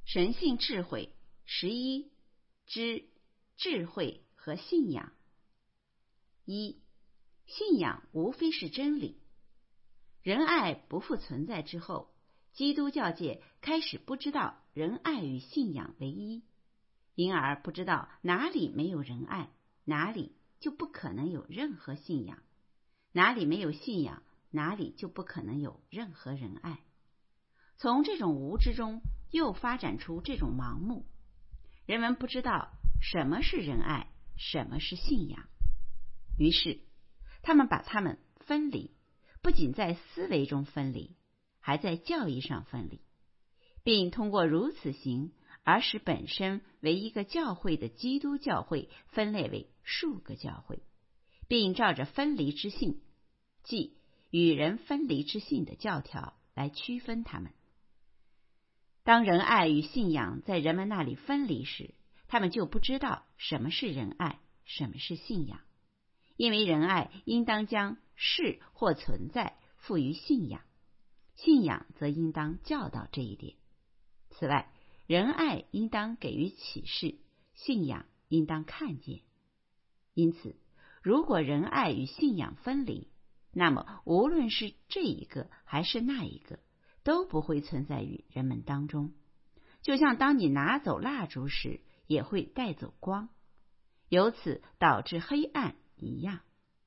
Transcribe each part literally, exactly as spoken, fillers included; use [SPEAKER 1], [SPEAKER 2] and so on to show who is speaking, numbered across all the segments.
[SPEAKER 1] 神性智慧十一之智慧和信仰。一、信仰无非是真理。仁爱不复存在之后，基督教界开始不知道仁爱与信仰为一，因而不知道哪里没有仁爱，哪里就不可能有任何信仰，哪里没有信仰，哪里就不可能有任何仁爱。从这种无知中又发展出这种盲目，人们不知道什么是仁爱，什么是信仰，于是他们把它们分离，不仅在思维中分离，还在教义上分离，并通过如此行而使本身为一个教会的基督教会分类为数个教会，并照着分离之性，即与人分离之性的教条来区分它们。当仁爱与信仰在人们那里分离时，他们就不知道什么是仁爱，什么是信仰，因为仁爱应当将是或存在赋予信仰，信仰则应当教导这一点。此外，仁爱应当给予启示，信仰应当看见。因此，如果仁爱与信仰分离，那么无论是这一个还是那一个，都不会存在于人们当中，就像当你拿走蜡烛时也会带走光，由此导致黑暗一样。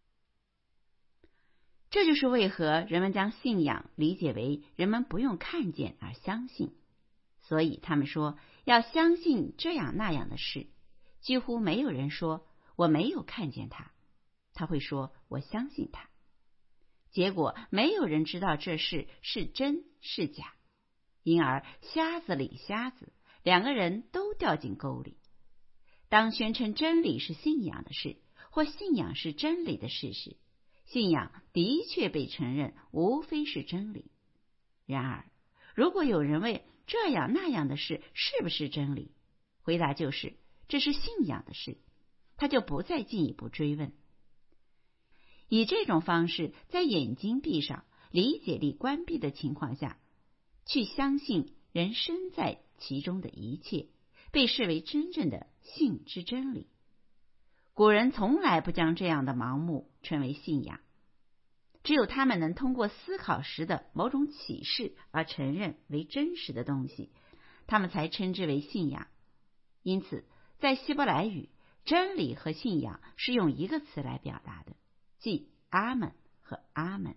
[SPEAKER 1] 这就是为何人们将信仰理解为人们不用看见而相信，所以他们说要相信这样那样的事，几乎没有人说我没有看见他，他会说我相信他。结果没有人知道这事是真是假，因而瞎子理瞎子，两个人都掉进沟里。当宣称真理是信仰的事，或信仰是真理的事时，信仰的确被承认无非是真理。然而，如果有人问这样那样的事是不是真理，回答就是这是信仰的事，他就不再进一步追问。以这种方式，在眼睛闭上、理解力关闭的情况下，去相信人身在其中的一切，被视为真正的信之真理。古人从来不将这样的盲目称为信仰，只有他们能通过思考时的某种启示而承认为真实的东西，他们才称之为信仰。因此，在希伯来语，真理和信仰是用一个词来表达的，即阿门和阿门。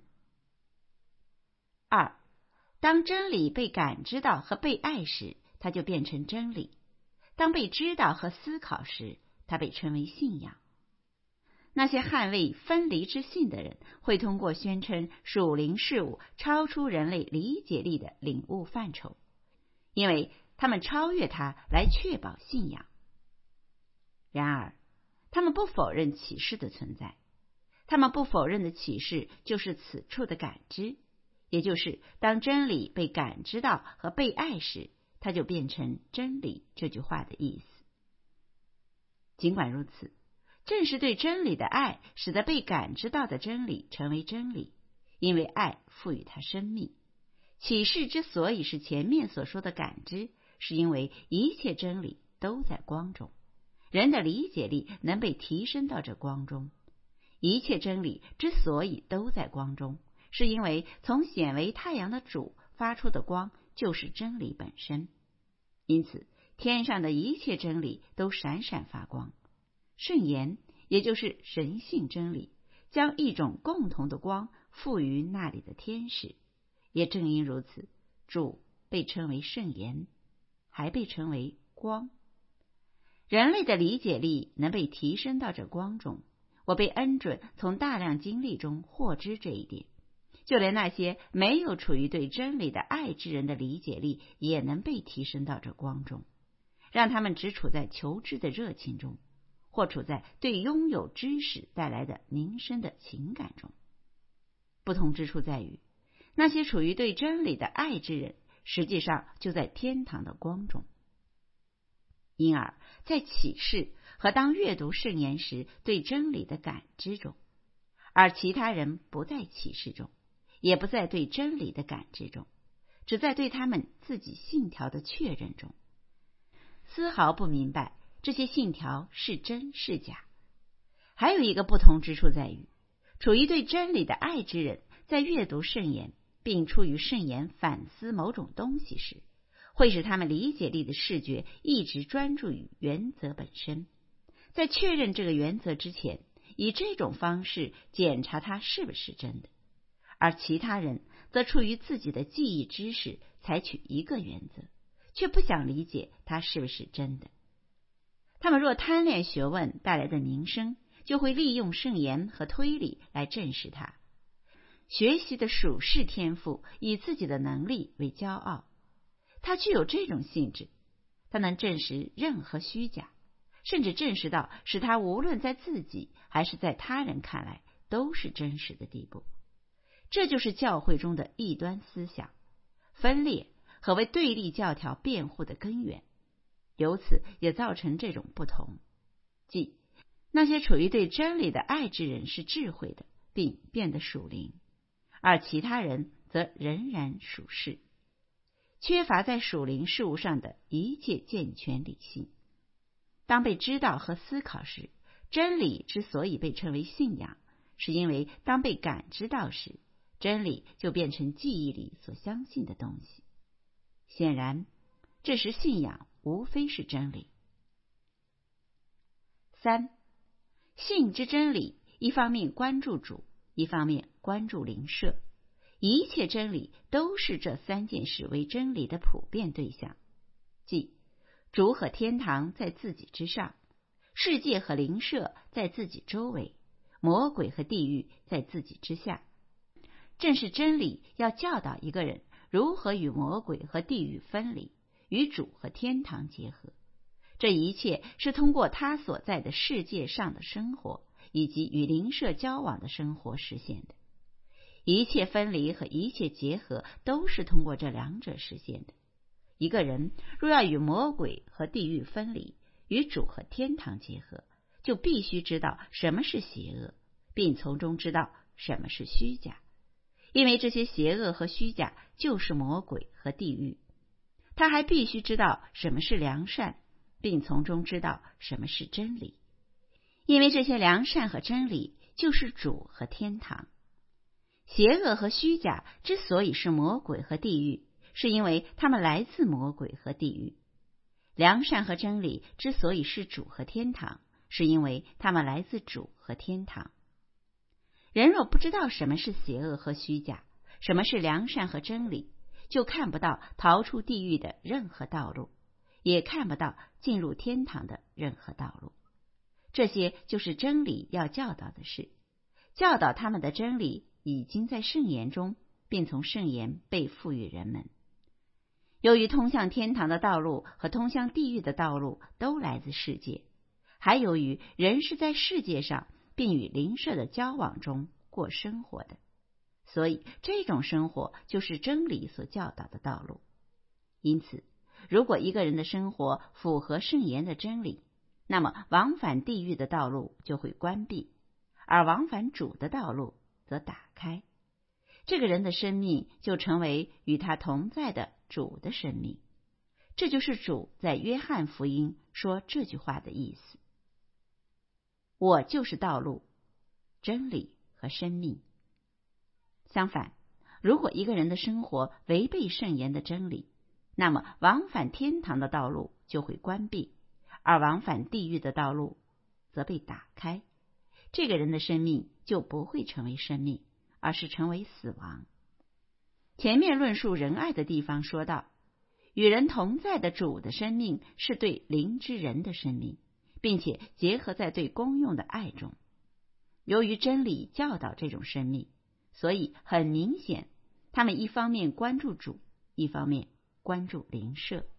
[SPEAKER 1] 二，当真理被感知到和被爱时，它就变成真理；当被知道和思考时，它被称为信仰。那些捍卫分离之信的人，会通过宣称属灵事物超出人类理解力的领悟范畴，因为他们超越它来确保信仰。然而，他们不否认启示的存在，他们不否认的启示就是此处的感知，也就是当真理被感知到和被爱时，它就变成真理这句话的意思。尽管如此，正是对真理的爱使得被感知到的真理成为真理，因为爱赋予它生命。启示之所以是前面所说的感知，是因为一切真理都在光中，人的理解力能被提升到这光中。一切真理之所以都在光中，是因为从显为太阳的主发出的光就是真理本身。因此，天上的一切真理都闪闪发光。圣言，也就是神性真理，将一种共同的光赋予那里的天使。也正因如此，主被称为圣言，还被称为光。人类的理解力能被提升到这光中，我被恩准从大量经历中获知这一点。就连那些没有处于对真理的爱之人的理解力也能被提升到这光中，让他们只处在求知的热情中，或处在对拥有知识带来的凝深的情感中。不同之处在于，那些处于对真理的爱之人，实际上就在天堂的光中。因而，在启示和当阅读圣言时对真理的感知中，而其他人不在启示中，也不在对真理的感知中，只在对他们自己信条的确认中， 丝毫不明白这些信条是真是假。还有一个不同之处在于，处于对真理的爱之人，在阅读圣言并出于圣言反思某种东西时，会使他们理解力的视觉一直专注于原则本身，在确认这个原则之前，以这种方式检查它是不是真的。而其他人则出于自己的记忆知识采取一个原则，却不想理解它是不是真的。他们若贪恋学问带来的名声，就会利用圣言和推理来证实它。学习的属世天赋以自己的能力为骄傲，它具有这种性质，它能证实任何虚假，甚至证实到使它无论在自己还是在他人看来都是真实的地步。这就是教会中的异端思想、分裂和为对立教条辩护的根源，由此也造成这种不同，即那些处于对真理的爱之人是智慧的，并变得属灵，而其他人则仍然属世，缺乏在属灵事物上的一切健全理性。当被知道和思考时，真理之所以被称为信仰，是因为当被感知到时，真理就变成记忆里所相信的东西。显然，这时信仰无非是真理。三、信之真理，一方面关注主，一方面关注灵舍。一切真理都是这三件事为真理的普遍对象，即主和天堂在自己之上，世界和灵舍在自己周围，魔鬼和地狱在自己之下。正是真理要教导一个人如何与魔鬼和地狱分离，与主和天堂结合。这一切是通过他所在的世界上的生活，以及与灵舍交往的生活实现的。一切分离和一切结合都是通过这两者实现的。一个人若要与魔鬼和地狱分离，与主和天堂结合，就必须知道什么是邪恶，并从中知道什么是虚假，因为这些邪恶和虚假就是魔鬼和地狱。他还必须知道什么是良善，并从中知道什么是真理，因为这些良善和真理就是主和天堂。邪恶和虚假之所以是魔鬼和地狱，是因为他们来自魔鬼和地狱。良善和真理之所以是主和天堂，是因为他们来自主和天堂。人若不知道什么是邪恶和虚假，什么是良善和真理，就看不到逃出地狱的任何道路，也看不到进入天堂的任何道路。这些就是真理要教导的事，教导他们的真理已经在圣言中，并从圣言被赋予人们。由于通向天堂的道路和通向地狱的道路都来自世界，还由于人是在世界上并与灵舍的交往中过生活的，所以这种生活就是真理所教导的道路。因此，如果一个人的生活符合圣言的真理，那么往返地狱的道路就会关闭，而往返主的道路则打开。这个人的生命就成为与他同在的主的生命。这就是主在约翰福音说这句话的意思：我就是道路、真理和生命。相反，如果一个人的生活违背圣言的真理，那么往返天堂的道路就会关闭，而往返地狱的道路则被打开。这个人的生命就不会成为生命，而是成为死亡。前面论述仁爱的地方说到，与人同在的主的生命是对灵之人的生命，并且结合在对公用的爱中。由于真理教导这种生命，所以很明显，他们一方面关注主，一方面关注灵舍。